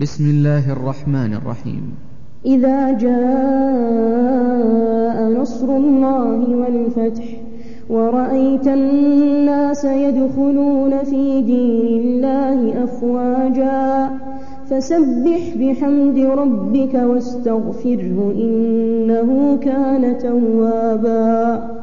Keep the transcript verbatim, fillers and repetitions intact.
بسم الله الرحمن الرحيم. إذا جاء نصر الله والفتح ورأيت الناس يدخلون في دين الله أفواجا فسبح بحمد ربك واستغفره إنه كان توابا.